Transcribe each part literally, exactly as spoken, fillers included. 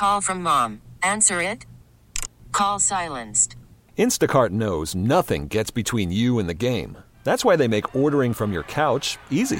Call from mom. Answer it. Call silenced. Instacart knows nothing gets between you and the game. That's why they make ordering from your couch easy.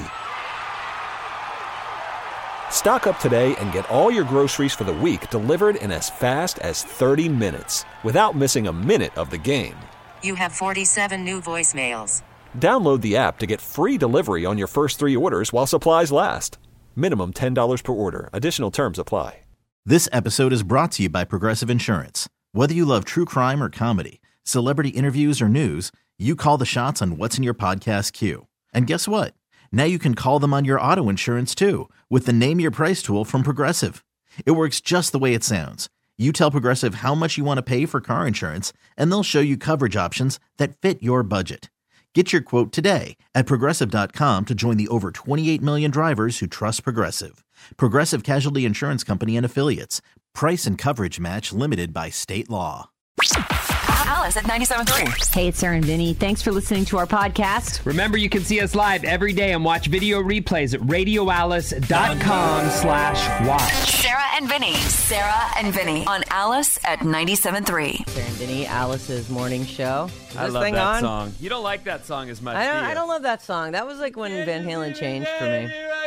Stock up today and get all your groceries for the week delivered in as fast as thirty minutes without missing a minute of the game. You have forty-seven new voicemails. Download the app to get free delivery on your first three orders while supplies last. Minimum ten dollars per order. Additional terms apply. This episode is brought to you by Progressive Insurance. Whether you love true crime or comedy, celebrity interviews or news, you call the shots on what's in your podcast queue. And guess what? Now you can call them on your auto insurance too with the Name Your Price tool from Progressive. It works just the way it sounds. You tell Progressive how much you want to pay for car insurance, and they'll show you coverage options that fit your budget. Get your quote today at Progressive dot com to join the over twenty-eight million drivers who trust Progressive. Progressive Casualty Insurance Company and Affiliates. Price and coverage match limited by state law. Alice at ninety-seven point three. Hey, it's Sarah and Vinny. Thanks for listening to our podcast. Remember, you can see us live every day and watch video replays at radio alice dot com slash watch. Sarah and Vinny. Sarah and Vinny on Alice at ninety-seven point three. Sarah and Vinny, Alice's morning show. Is I this love thing that on? song. You don't like that song as much, I don't, do you? I don't love that song. That was like when Van Halen changed for me.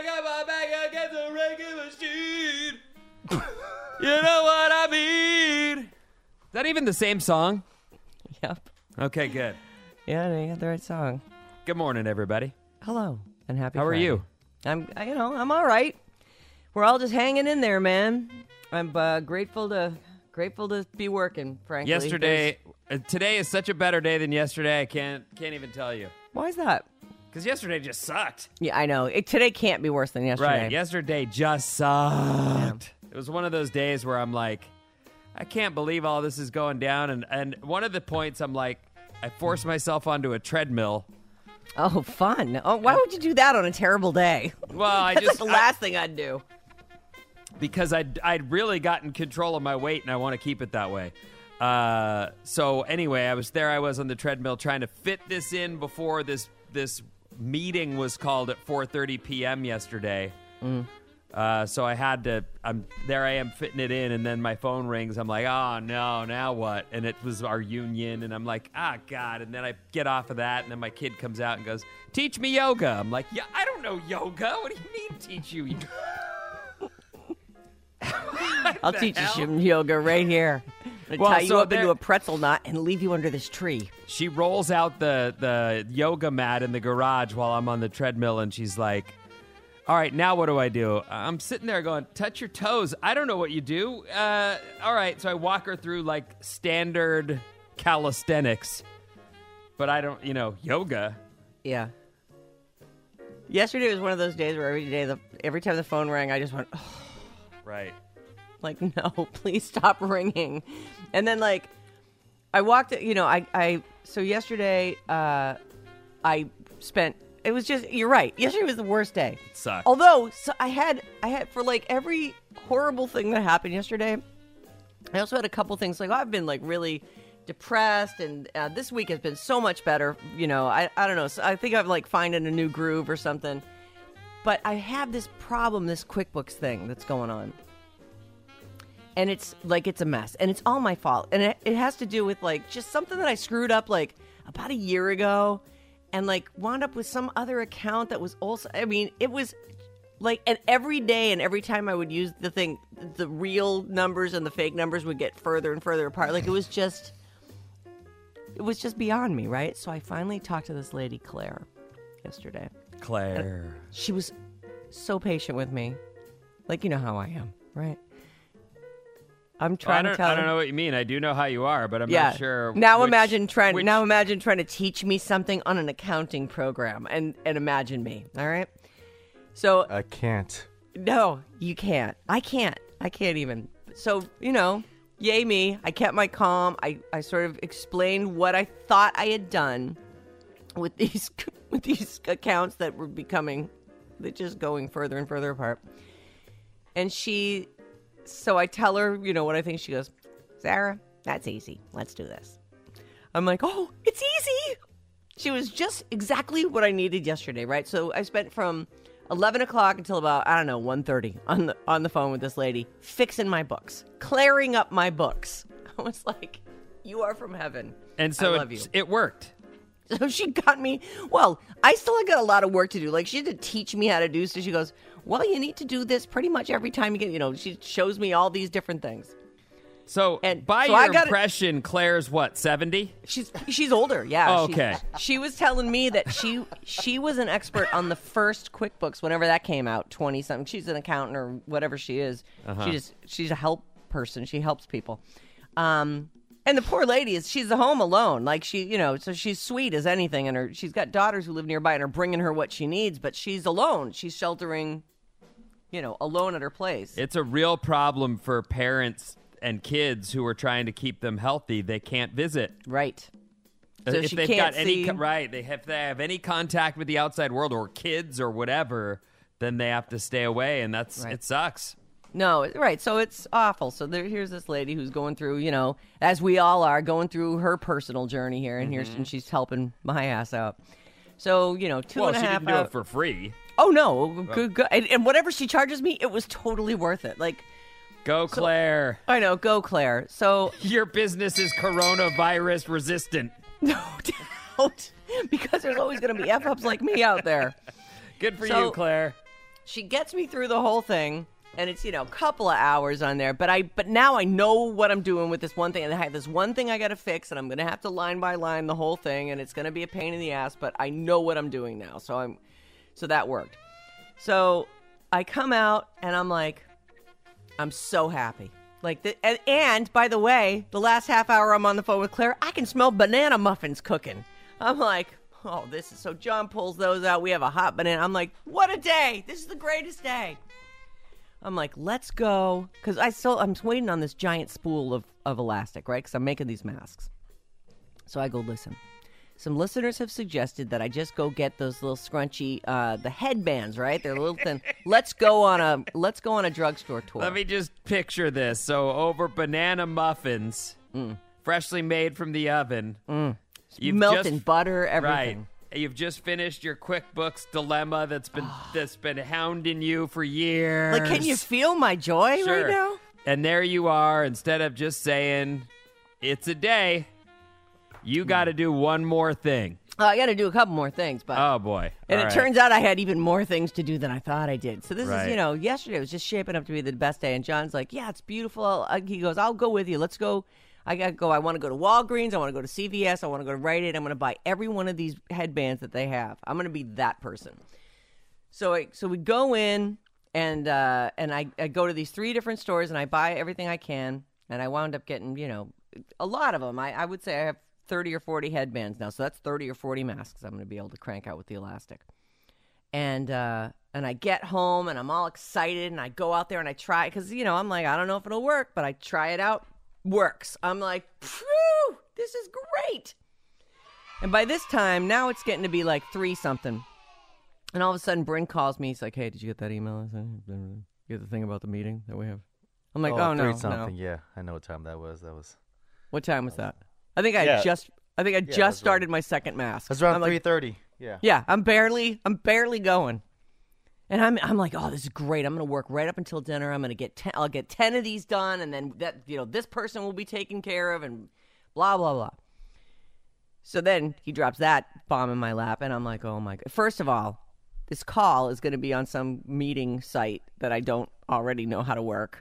You know what I mean? Is that even the same song? Yep. Okay, good. Yeah, you got the right song. Good morning, everybody. Hello and happy How are Friday. you? I'm, I, you know, I'm all right. We're all just hanging in there, man. I'm uh, grateful to grateful to be working, frankly. Yesterday, uh, today is such a better day than yesterday. I can't can't even tell you. Why is that? Because yesterday just sucked. Yeah, I know. It, today can't be worse than yesterday. Right. Yesterday just sucked. Yeah. It was one of those days where I'm like, I can't believe all this is going down. And, and one of the points, I'm like, I forced myself onto a treadmill. Oh, fun. Oh, why would you do that on a terrible day? Well, I That's just... like the last I, thing I'd do. Because I'd, I'd really gotten control of my weight, and I want to keep it that way. Uh, so anyway, I was there. I was on the treadmill trying to fit this in before this this meeting was called at four thirty p.m. yesterday. Mm. Uh, so I had to, I'm there I am fitting it in, and then my phone rings. I'm like, oh, no, now what? And it was our union, and I'm like, ah, God. And then I get off of that, and then my kid comes out and goes, teach me yoga. I'm like, yeah, I don't know yoga. What do you mean teach you yoga? I'll teach hell? you some yoga right here. I'm well, tie you so up there, into a pretzel knot and leave you under this tree. She rolls out the, the yoga mat in the garage while I'm on the treadmill, and she's like, all right, now what do I do? I'm sitting there going, touch your toes. I don't know what you do. Uh, all right, so I walk her through, like, standard calisthenics. But I don't, you know, yoga. Yeah. Yesterday was one of those days where every day, the every time the phone rang, I just went, oh. Right. Like, no, please stop ringing. And then, like, I walked, you know, I, I so yesterday, uh, I spent, it was just, you're right. Yesterday was the worst day. It sucked. Although, so I had, I had, for like every horrible thing that happened yesterday, I also had a couple things, like, I've been, like, really depressed, and uh, this week has been so much better, you know, I, I don't know, so I think I've, like, finding a new groove or something. But I have this problem, this QuickBooks thing that's going on. And it's like, it's a mess. And it's all my fault. And it, it has to do with like just something that I screwed up like about a year ago. And like wound up with some other account that was also, I mean, it was like, and every day and every time I would use the thing, the real numbers and the fake numbers would get further and further apart. Like it was just, it was just beyond me, right? So I finally talked to this lady, Claire, yesterday. Claire. And she was so patient with me. Like, you know how I am, right? I'm trying well, I to tell I don't know what you mean. I do know how you are, but I'm yeah. not sure. Now which, imagine trying. which... Now imagine trying to teach me something on an accounting program, and and imagine me. All right. So I can't. No, you can't. I can't. I can't even. So you know, yay me. I kept my calm. I I sort of explained what I thought I had done with these with these accounts that were becoming, they're just going further and further apart. And she. So I tell her, you know, what I think. She goes, Sarah, that's easy. Let's do this. I'm like, oh, it's easy. She was just exactly what I needed yesterday, right? So I spent from eleven o'clock until about, I don't know, one thirty on the, on the phone with this lady, fixing my books, clearing up my books. I was like, you are from heaven. And so I love it, you. it worked. So she got me, well, I still got a lot of work to do. Like, she had to teach me how to do, so she goes, well, you need to do this pretty much every time you get, you know, she shows me all these different things. So, And by so your I gotta- impression, Claire's what, seventy? She's she's older, yeah. Oh, She- okay. She, was telling me that she she was an expert on the first QuickBooks whenever that came out, twenty something. She's an accountant or whatever she is. Uh-huh. She just she's a help person. She helps people. Um, and the poor lady is she's home alone, like she you know, so she's sweet as anything, and her she's got daughters who live nearby and are bringing her what she needs, but she's alone. She's sheltering, you know, alone at her place. It's a real problem for parents and kids who are trying to keep them healthy. They can't visit. Right. So if she they've can't got any see. co- right, they have, if they have any contact with the outside world or kids or whatever, then they have to stay away, and that's Right. it sucks. No, right. So it's awful. So there, here's this lady who's going through, you know, as we all are, going through her personal journey here, and here's and she's helping my ass out. So you know, two Well, and a she half didn't do hours. it for free. Oh no, good, good. And, and whatever she charges me, it was totally worth it. Like, Go, Claire. I know, go Claire. So Your business is coronavirus resistant. no doubt, because there's always going to be f ups like me out there. Good for So- you, Claire. She gets me through the whole thing, and it's, you know, a couple of hours on there. But I, but now I know what I'm doing with this one thing, and I have this one thing I got to fix, and I'm gonna have to line by line the whole thing, and it's gonna be a pain in the ass. But I know what I'm doing now, so I'm, so that worked. So I come out, and I'm like, I'm so happy. Like, the, and, and by the way, the last half hour I'm on the phone with Claire, I can smell banana muffins cooking. I'm like, oh, this is so. John pulls those out. We have a hot banana. I'm like, what a day! This is the greatest day. I'm like, let's go, because I still I'm waiting on this giant spool of of elastic, right? Because I'm making these masks. So I go, listen. Some listeners have suggested that I just go get those little scrunchy, uh, the headbands, right? They're a little thin. Let's go on a let's go on a drugstore tour. Let me just picture this. So over banana muffins, Mm. freshly made from the oven. You've Milk just- and butter, Right. everything. You've just finished your QuickBooks dilemma that's been that's been hounding you for years. Like, can you feel my joy Sure. right now? And there you are. Instead of just saying, it's a day, you got to do one more thing. Uh, I got to do a couple more things, but Oh, boy. and All it right. turns out I had even more things to do than I thought I did. So this Right. is, you know, yesterday was just shaping up to be the best day. And John's like, yeah, it's beautiful. Uh, He goes, I'll go with you. Let's go. I got to go. I want to go to Walgreens. I want to go to C V S. I want to go to Rite Aid. I'm going to buy every one of these headbands that they have. I'm going to be that person. So I, so we go in and uh, and I, I go to these three different stores and I buy everything I can. And I wound up getting, you know, a lot of them. I, I would say I have thirty or forty headbands now. So that's thirty or forty masks I'm going to be able to crank out with the elastic. And uh, and I get home and I'm all excited and I go out there and I try because, you know, I'm like, I don't know if it'll work, but I try it out. Works. I'm like, phew, this is great. And by this time, now it's getting to be like three something. And all of a sudden, Bryn calls me. He's like, hey, did you get that email? I said, you get the thing about the meeting that we have? I'm like, oh, no, three no. something. Yeah, I know what time that was. That was. What time was that? I think I Yeah. just, I think I it was just started my second mask. That's around I'm like, three thirty. Yeah. Yeah, I'm barely, I'm barely going. And I'm, I'm like, oh, this is great. I'm going to work right up until dinner. I'm going to get ten, I'll get ten of these done, and then that, you know, this person will be taken care of, and blah blah blah. So then he drops that bomb in my lap, and I'm like, oh my god. First of all, this call is going to be on some meeting site that I don't already know how to work.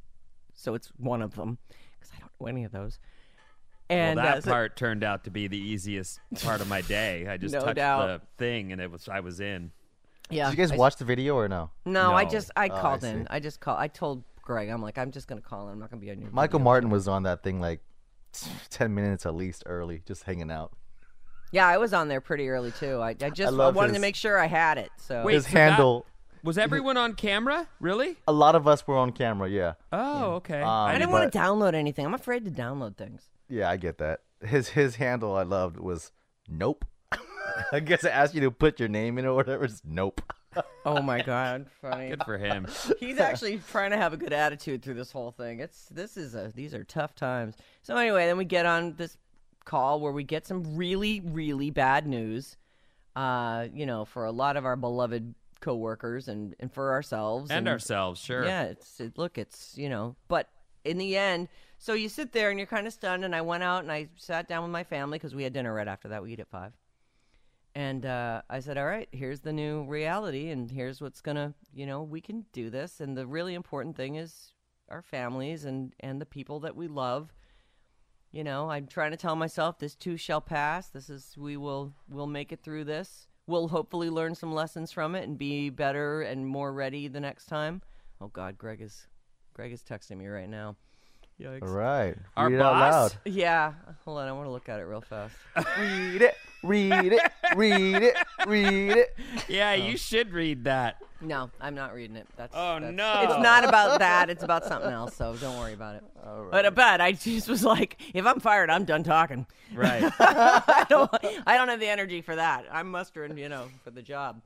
So it's one of them because I don't know any of those. And well, that uh, so- part turned out to be the easiest part of my day. I just No touched doubt. the thing, and it was I was in. yeah, Did you guys I- watch the video or no? No, I No. just I Oh, I called see. in. I just called. I told Greg, I'm like, I'm just gonna call in. I'm not gonna be on your. Michael video. Martin was on that thing like ten minutes at least early, just hanging out. Yeah, I was on there pretty early too. I, I just I love wanted to his- make sure I had it. So Wait, His so that- handle. Was everyone on camera? Really? A lot of us were on camera. Yeah. Oh, okay. Um, I didn't but- want to download anything. I'm afraid to download things. Yeah, I get that. His his handle I loved was nope. I guess I asked you to put your name in or whatever. It's nope. Oh my god, funny. Good for him. He's actually trying to have a good attitude through this whole thing. It's this is a these are tough times. So anyway, then we get on this call where we get some really really bad news. Uh, you know, for a lot of our beloved coworkers and, and for ourselves. And, and ourselves, sure. Yeah, it's it, look, it's, you know, but in the end, so you sit there and you're kind of stunned, and I went out and I sat down with my family because we had dinner right after that. We eat at five. And uh, I said, all right, here's the new reality, and here's what's going to, you know, we can do this. And the really important thing is our families and, and the people that we love. You know, I'm trying to tell myself this too shall pass. This is, we will, we'll make it through this. We'll hopefully learn some lessons from it and be better and more ready the next time. Oh God, Greg is, Greg is texting me right now. Yikes. All right. Our Read it out boss? loud. Yeah. Hold on, I want to look at it real fast. Read it. Read it. Read it. Read it. Yeah, you should read that. No, I'm not reading it. That's Oh, that's- no. It's not about that. It's about something else. So don't worry about it. All right. But but I just was like, if I'm fired, I'm done talking. Right. I don't I don't have the energy for that. I'm mustering, you know, for the job.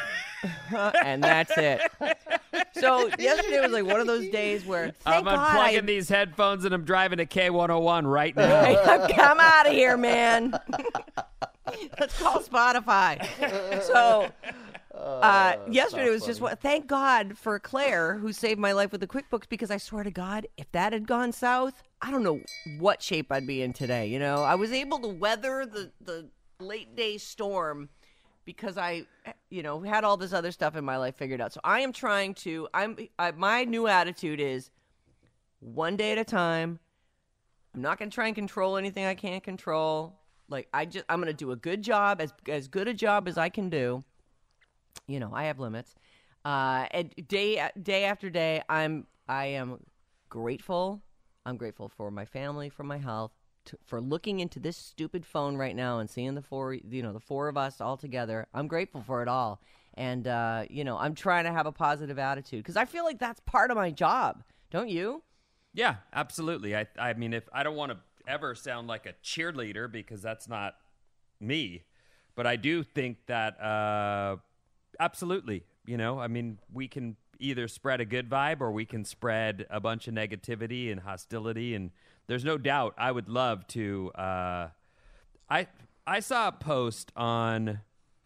And that's it. So yesterday was like one of those days where thank I'm God unplugging I, these headphones and I'm driving to K one oh one right now. I've come out of here, man. Let's call Spotify. So uh, yesterday was just what. Thank God for Claire, who saved my life with the QuickBooks, because I swear to God, if that had gone south, I don't know what shape I'd be in today. You know, I was able to weather the the late day storm because I, you know, had all this other stuff in my life figured out. So I am trying to. I'm. I, my new attitude is one day at a time. I'm not going to try and control anything I can't control. Like I just, I'm going to do a good job, as as good a job as I can do. You know, I have limits. Uh, and day day after day, I'm I am grateful. I'm grateful for my family, for my health, to, for looking into this stupid phone right now and seeing the four, you know, the four of us all together. I'm grateful for it all, and uh, you know, I'm trying to have a positive attitude because I feel like that's part of my job. Don't you? Yeah, absolutely. I I mean, if I don't want to ever sound like a cheerleader because that's not me, but I do think that uh, absolutely, you know, I mean, we can either spread a good vibe or we can spread a bunch of negativity and hostility, and there's no doubt I would love to. Uh, I I saw a post on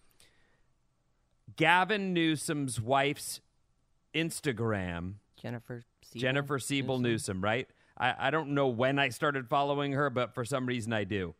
Gavin Newsom's wife's Instagram. Jennifer Siebel? Jennifer Siebel Newsom, Newsom right? I, I don't know when I started following her, but for some reason I do.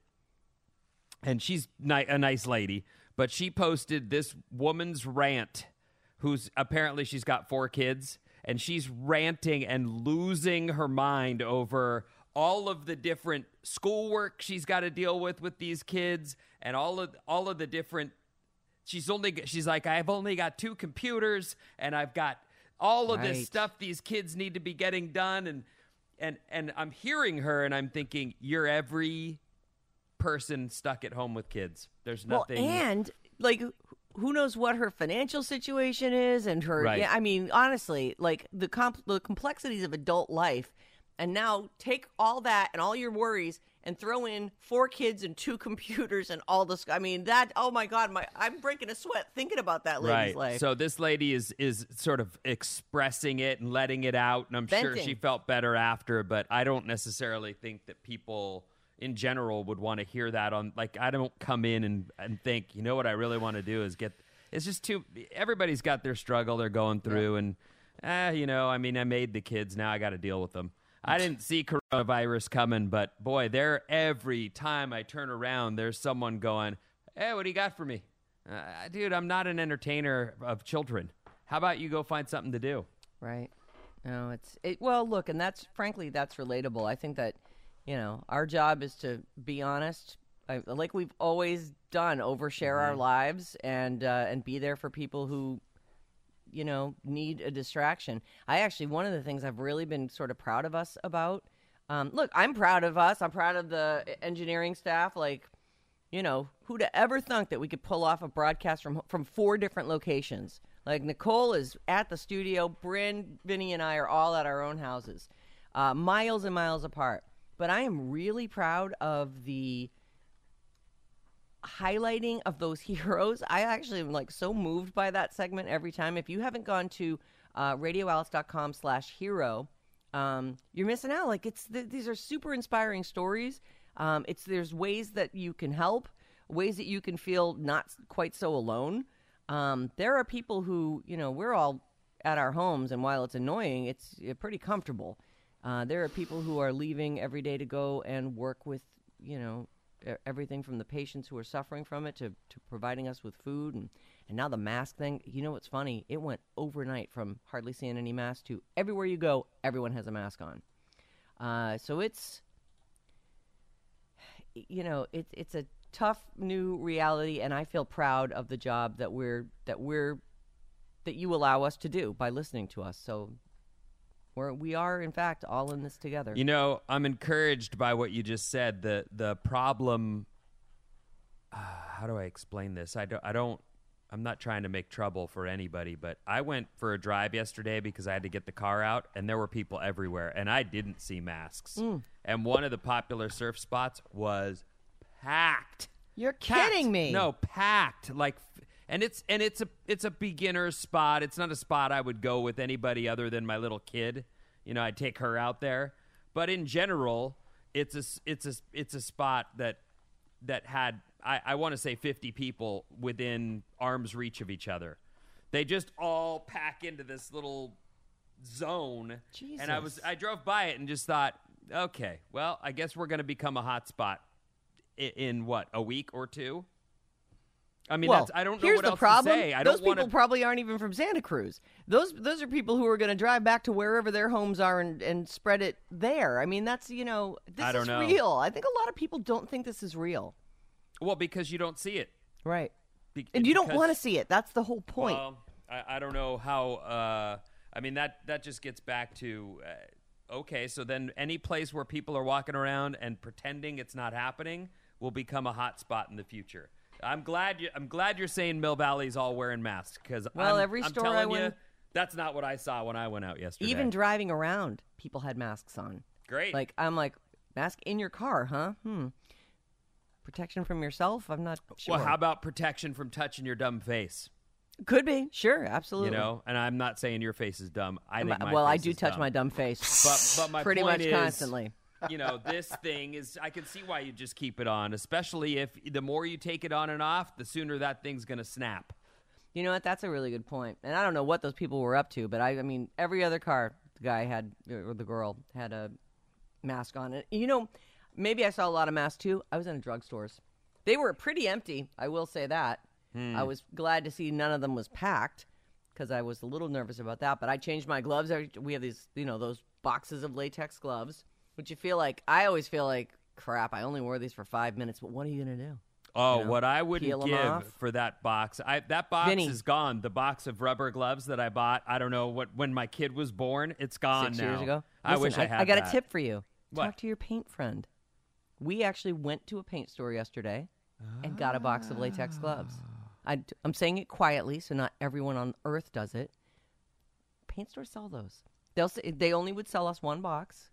And she's ni- a nice lady, but she posted this woman's rant, who's apparently she's got four kids, and she's ranting and losing her mind over all of the different schoolwork she's got to deal with with these kids, and all of all of the different. She's only she's like, I've only got two computers, and I've got all of Right. this stuff these kids need to be getting done, and and and I'm hearing her, and I'm thinking, you're every person stuck at home with kids. There's nothing. Well, and like, who knows what her financial situation is, and her. Right. Yeah, I mean, honestly, like the comp- the complexities of adult life, and now take all that and all your worries and throw in four kids and two computers and all this. I mean, that. Oh my God, my I'm breaking a sweat thinking about that lady's Right. life. So this lady is is sort of expressing it and letting it out, and I'm sure Venting. she felt better after, but I don't necessarily think that people in general would want to hear that on, like, I don't come in and, and think, you know what I really want to do is get, it's just too, everybody's got their struggle they're going through, and, eh, you know, I mean, I made the kids, now I got to deal with them. I didn't see coronavirus coming, but boy, there, every time I turn around, there's someone going, hey, what do you got for me? Uh, dude, I'm not an entertainer of children. How about you go find something to do? Right. No, it's it. Well, look, and that's frankly that's relatable. I think that, you know, our job is to be honest, I, like we've always done, overshare our lives and uh, and be there for people who, you know, need a distraction. I actually, one of the things I've really been sort of proud of us about. Um, look, I'm proud of us. I'm proud of the engineering staff. Like, you know, who'd have ever thunk that we could pull off a broadcast from from four different locations? Like, Nicole is at the studio. Bryn, Vinny, and I are all at our own houses, uh, miles and miles apart. But I am really proud of the highlighting of those heroes. I actually am, like, so moved by that segment every time. If you haven't gone to uh, radio alice dot com slash hero, um, you're missing out. Like, it's th- these are super inspiring stories. Um, it's there's ways that you can help, ways that you can feel not quite so alone. Um, there are people who, you know, we're all at our homes, and while it's annoying, it's uh, pretty comfortable. Uh, there are people who are leaving every day to go and work with, you know, e- everything from the patients who are suffering from it to, to providing us with food. And, and now the mask thing, you know what's funny? It went overnight from hardly seeing any masks to everywhere you go, everyone has a mask on. Uh, so it's, you know, it, it's a tough new reality, and I feel proud of the job that we're that we're that you allow us to do by listening to us. So we're we are in fact all in this together. You know, I'm encouraged by what you just said. The the problem. Uh, how do I explain this? I don't. I don't. I'm not trying to make trouble for anybody, but I went for a drive yesterday because I had to get the car out, and there were people everywhere, and I didn't see masks. Mm. And one of the popular surf spots was packed. You're packed. kidding me. No, packed. Like, and it's and it's a it's a beginner's spot. It's not a spot I would go with anybody other than my little kid. You know, I'd take her out there. But in general, it's a it's a it's a spot that that had I, I want to say fifty people within arm's reach of each other. They just all pack into this little zone. Jesus. And I was I drove by it and just thought, okay, well, I guess we're going to become a hot spot in, in what, a week or two? I mean, well, that's, I don't know here's what the else problem. to say. I those don't want people to. probably aren't even from Santa Cruz. Those those are people who are going to drive back to wherever their homes are and, and spread it there. I mean, that's, you know, this I don't is know. real. I think a lot of people don't think this is real. Well, because you don't see it. Right. Be- And you don't because- want to see it. That's the whole point. Well, I, I don't know how. Uh, I mean, that that just gets back to uh, okay. So then, any place where people are walking around and pretending it's not happening will become a hot spot in the future. I'm glad you. I'm glad you're saying Mill Valley's all wearing masks because Well, I'm, every I'm store telling I you, went- that's not what I saw when I went out yesterday. Even driving around, people had masks on. Great. Like, I'm like, mask in your car, huh? Hmm. Protection from yourself? I'm not sure. Well, how about protection from touching your dumb face? Could be. Sure, absolutely. You know, and I'm not saying your face is dumb. I think my well, I face do is touch dumb. my dumb face. But but my pretty point much is, constantly. You know, this thing is, I can see why you just keep it on, especially if the more you take it on and off, the sooner that thing's going to snap. You know what? That's a really good point. And I don't know what those people were up to, but I, I mean, every other car, the guy had, or the girl had a mask on it. You know, maybe I saw a lot of masks too. I was in drugstores. They were pretty empty, I will say that. Hmm. I was glad to see none of them was packed because I was a little nervous about that. But I changed my gloves. Every- We have these, you know, those boxes of latex gloves, which you feel like, I always feel like, crap, I only wore these for five minutes, but what are you going to do? Oh, You know, what I wouldn't peel 'em give off. for that box. I that box Vinny. is gone. The box of rubber gloves that I bought, I don't know, what when my kid was born, it's gone Six now. years ago. I Listen, wish I had I got that. a tip for you. What? Talk to your paint friend. We actually went to a paint store yesterday and got a box of latex gloves. I, I'm saying it quietly, so not everyone on earth does it. Paint stores sell those. They'll say, they only would sell us one box,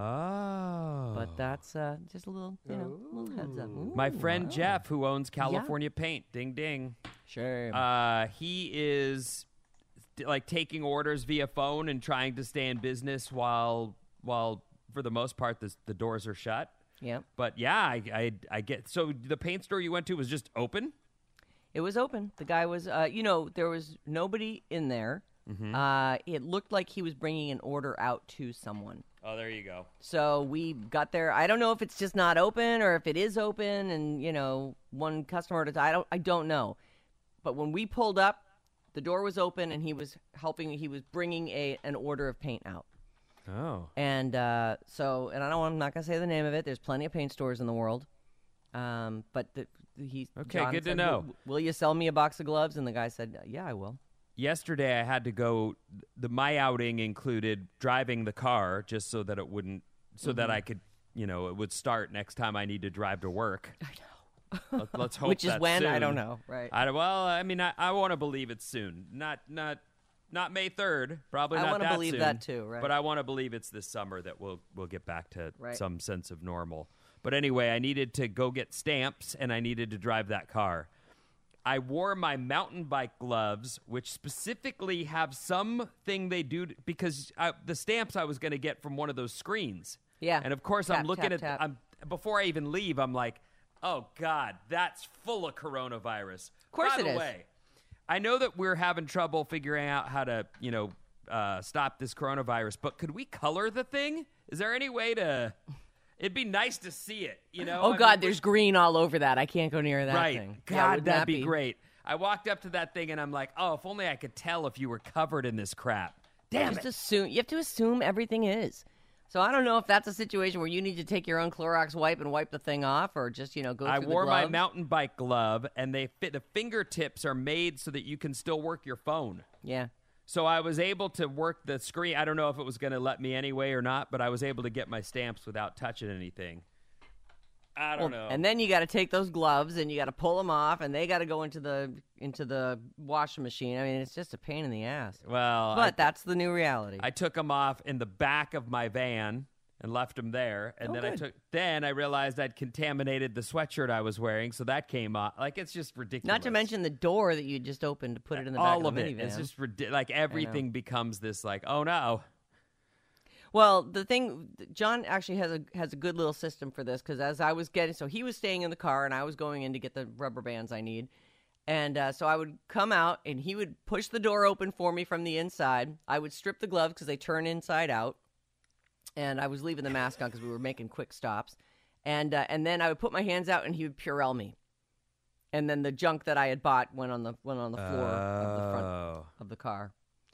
Oh. but that's uh, just a little, you know, little heads up. Ooh, My friend wow. Jeff, who owns California Paint, ding ding. Sure. Uh, he is like taking orders via phone and trying to stay in business while while for the most part the the doors are shut. Yep. But yeah, I, I I get so the paint store you went to was just open. It was open. The guy was, uh, you know, there was nobody in there. Mm-hmm. Uh, it looked like he was bringing an order out to someone. Oh, there you go. So we got there. I don't know if it's just not open or if it is open, and you know, one customer at a time. I don't. I don't know. But when we pulled up, the door was open, and he was helping. He was bringing a an order of paint out. Oh. And uh, so, and I don't. I'm not gonna say the name of it. There's plenty of paint stores in the world. Um, but the, he. Okay, John good to said, know. Will, will you sell me a box of gloves? And the guy said, "Yeah, I will." Yesterday I had to go. The my outing included driving the car just so that it wouldn't, so that I could, you know, it would start next time I need to drive to work. I know. Let, let's hope. Which is that's when? I soon. don't know. Right. I, well, I mean, I, I want to believe it's soon. Not not not May third. Probably I not wanna that believe soon, that too, right. But I want to believe it's this summer that we'll we'll get back to Right. some sense of normal. But anyway, I needed to go get stamps and I needed to drive that car. I wore my mountain bike gloves, which specifically have something they do to, because I, the stamps I was going to get from one of those screens. Yeah. And of course, Tap, I'm looking tap, at tap. I'm before I even leave. I'm like, oh God, that's full of coronavirus. Of course By it the is. way, I know that we're having trouble figuring out how to, you know, uh, stop this coronavirus, but could we color the thing? Is there any way to... It'd be nice to see it, you know? Oh, I God, mean, there's green all over that. I can't go near that right. thing. God, Yeah, wouldn't that'd that be great. I walked up to that thing, and I'm like, oh, if only I could tell if you were covered in this crap. Damn Just it. assume, you have to assume everything is. So I don't know if that's a situation where you need to take your own Clorox wipe and wipe the thing off, or just, you know, go I through wore the my gloves. mountain bike glove, and they fit. The fingertips are made so that you can still work your phone. Yeah. So I was able to work the screen. I don't know if it was going to let me anyway or not, but I was able to get my stamps without touching anything. I don't Well, know. And then you got to take those gloves and you got to pull them off, and they got to go into the into the washing machine. I mean, it's just a pain in the ass. well, But I, that's the new reality. I took them off in the back of my van and left them there, and Oh, then I good. took. Then I realized I'd contaminated the sweatshirt I was wearing, so that came off. Like it's just ridiculous. Not to mention the door that you just opened to put it in the back all of of the it. minivan. It's just ridiculous. Like everything becomes this. Like, oh no. Well, the thing, John actually has a has a good little system for this, because as I was getting, so he was staying in the car and I was going in to get the rubber bands I need. And uh, so I would come out and he would push the door open for me from the inside. I would strip the gloves because they turn inside out. And I was leaving the mask on because we were making quick stops. And uh, and then I would put my hands out and he would Purell me. And then the junk that I had bought went on the went on the floor of the front Oh. of the car.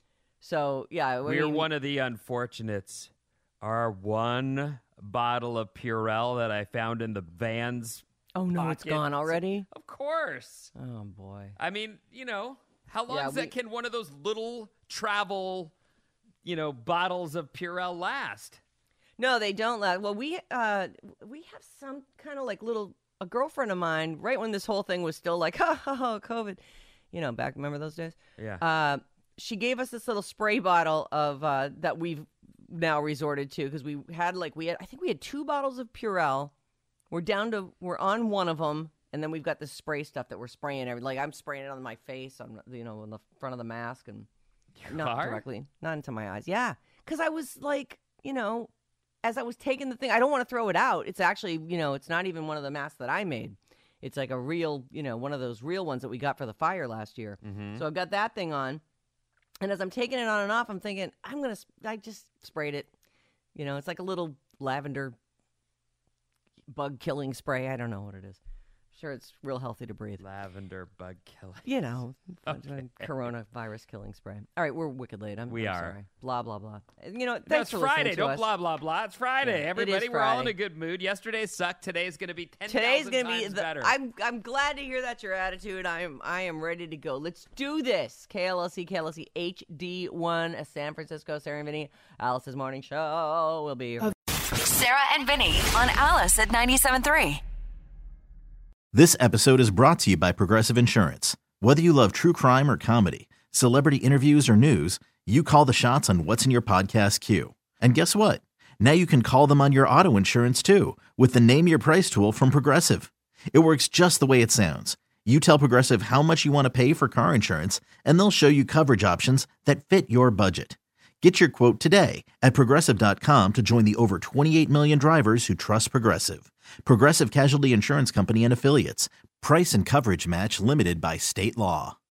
So, yeah. I We're mean, one of the unfortunates. Our one bottle of Purell that I found in the van's Oh, no, it's pocket. gone already? Of course. Oh, boy. I mean, you know, how long Yeah, does that we- can one of those little travel, you know, bottles of Purell last? No, they don't last. Well, we uh we have some kind of like little a girlfriend of mine right when this whole thing was still like ha ha ha COVID, you know, back remember those days? Yeah. Uh, she gave us this little spray bottle of uh that we've now resorted to because we had like we had I think we had two bottles of Purell. We're down to we're on one of them, and then we've got this spray stuff that we're spraying every like I'm spraying it on my face, on you know, on the front of the mask and not are? directly, not into my eyes. Yeah, because I was like, you know. As I was taking the thing, I don't want to throw it out. It's actually, you know, it's not even one of the masks that I made. It's like a real, you know, one of those real ones that we got for the fire last year. Mm-hmm. So I've got that thing on. And as I'm taking it on and off, I'm thinking, I'm going to, I just sprayed it. You know, it's like a little lavender bug killing spray. I don't know what it is. Sure, it's real healthy to breathe. Lavender bug killer. You know, coronavirus killing spray. All right, we're wicked late. I'm, We I'm are. sorry. Blah, blah, blah. You know, No, thanks it's for listening Friday. to Don't us. blah, blah, blah. It's Friday. Yeah, it Everybody, is we're all in Friday. a good mood. Yesterday sucked. Today's going to be ten Today's thousand gonna be times the, better. I'm I'm glad to hear that's your attitude. I am I am ready to go. Let's do this. K L L C, K L L C H D one, a San Francisco, Sarah and Vinny, Alice's morning show. We'll be here. Sarah and Vinny on Alice at ninety-seven point three. This episode is brought to you by Progressive Insurance. Whether you love true crime or comedy, celebrity interviews or news, you call the shots on what's in your podcast queue. And guess what? Now you can call them on your auto insurance too with the Name Your Price tool from Progressive. It works just the way it sounds. You tell Progressive how much you want to pay for car insurance, and they'll show you coverage options that fit your budget. Get your quote today at Progressive dot com to join the over twenty-eight million drivers who trust Progressive. Progressive Casualty Insurance Company and Affiliates. Price and coverage match limited by state law.